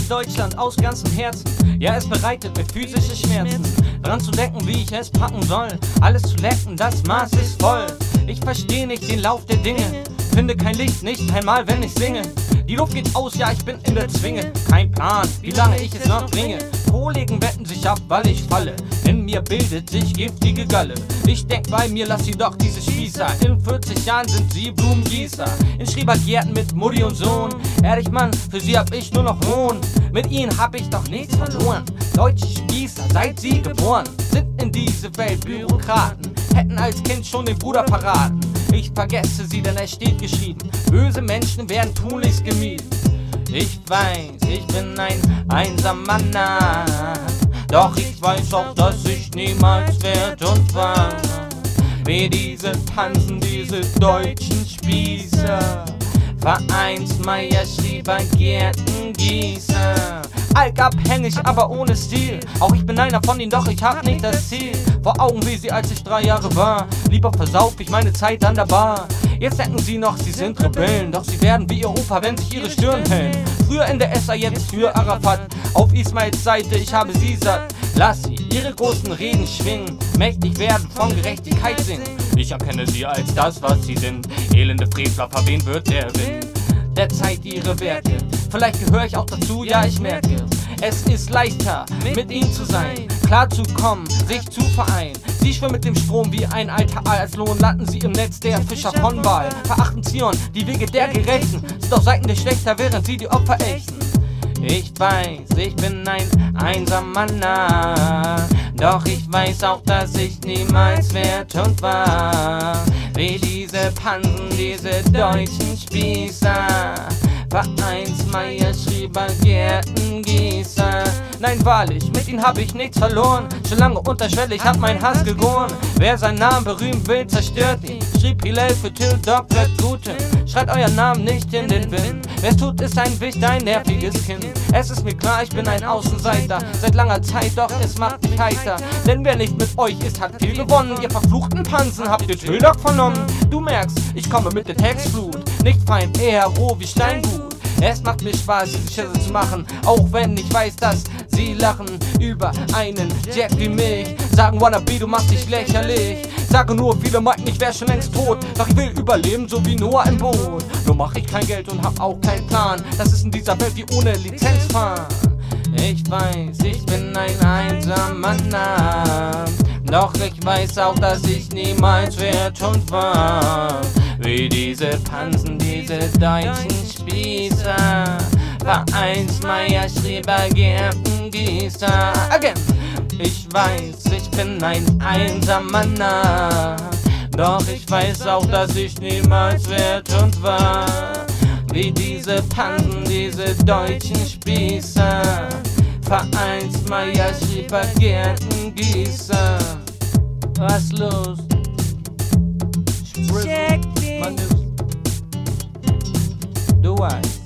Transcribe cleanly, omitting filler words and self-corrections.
Deutschland aus ganzem Herzen. Ja, es bereitet mir physische Schmerzen, dran zu denken, wie ich es packen soll. Alles zu lecken, das Maß ist voll. Ich verstehe nicht den Lauf der Dinge, finde kein Licht, nicht einmal, wenn ich singe. Die Luft geht aus, ja, ich bin in der Zwinge. Kein Plan, wie lange ich es noch bringe. Kollegen wetten sich ab, weil ich falle. In mir bildet sich giftige Galle. Ich denk bei mir, lass sie doch diese Spießer. In 40 Jahren sind sie Blumengießer. In Schrebergärten mit Mutti und Sohn. Ehrlich, Mann, für sie hab ich nur noch Hohn. Mit ihnen hab ich doch nichts verloren. Deutsche Spießer, seit sie geboren sind in diese Welt Bürokraten. Hätten als Kind schon den Bruder verraten. Ich vergesse sie, denn es steht geschrieben: böse Menschen werden tunlichst gemieden. Ich weiß, ich bin ein einsamer Narr, doch ich weiß auch, dass ich niemals werd und war wie diese Pansen, diese deutschen Spießer. Vereinsmeier, Schieber, Gärtengießer. Alkabhängig, aber ohne Stil. Auch ich bin einer von ihnen, doch ich hab nicht das Ziel vor Augen, wie sie, als ich 3 Jahre war. Lieber versauf ich meine Zeit an der Bar. Jetzt denken sie noch, sie sind Rebellen, doch sie werden wie ihr Opa, wenn sich ihre Stirn hellen. Früher in der SA, jetzt für Arafat. Auf Ismails Seite, ich habe sie satt. Lass sie ihre großen Reden schwingen, mächtig werden, von Gerechtigkeit singen. Ich erkenne sie als das, was sie sind. Elende Frevler, verwehen wird der Wind der Zeit ihre Werke. Vielleicht gehöre ich auch dazu, ja, ich merke, es ist leichter, mit ihnen zu sein, klar zu kommen, sich zu vereinen. Sie schwimmen mit dem Strom wie ein alter Aal, als Lohn landen sie im Netz der Fischer von Baal. Verachten Zion, die Wege der Gerechten, sind auf Seiten der Schlechter, während sie die Opfer ächten. Ich weiß, ich bin ein einsamer Narr, doch ich weiß auch, dass ich niemals werd und war wie diese Pansen, diese deutschen Spießer. Vereinsmeier, Schieber, Gärtengießer. Nein, wahrlich, mit ihnen hab ich nichts verloren. Schon lange unterschwellig hat mein Hass gegoren. Wer seinen Namen berühmen will, zerstört ihn. Schrieb Hillel für Till Doc, wird Gute. Schreibt euren Namen nicht in den Wind. Wer's tut, ist ein Wicht, ein nerviges Kind. Es ist mir klar, ich bin ein Außenseiter seit langer Zeit, doch es macht mich heiter. Denn wer nicht mit euch ist, hat viel gewonnen. Ihr verfluchten Pansen, habt ihr Till Doc vernommen? Du merkst, ich komme mit der Textflut. Nicht fein, eher roh wie Steingut. Es macht mir Spaß, diese Schisse zu machen, auch wenn ich weiß, dass sie lachen über einen Jack wie mich. Sagen Wannabe, du machst dich lächerlich. Sage nur, viele meinten, ich wär schon längst tot, doch ich will überleben, so wie Noah im Boot. Nur mach ich kein Geld und hab auch keinen Plan. Das ist in dieser Welt wie ohne Lizenz fahren. Ich weiß, ich bin ein einsamer Narr, doch ich weiß auch, dass ich niemals werd und war wie diese Pansen, diese deutschen Spießer. Vereinsmeier, Schreber, Gärtengießer. Again. Ich weiß, ich bin ein einsamer Narr, doch ich weiß auch, dass ich niemals werd und war wie diese Pansen, diese deutschen Spießer. Vereinsmeier, Schieber, Gärtengießer. Was los? Check this. Du weißt.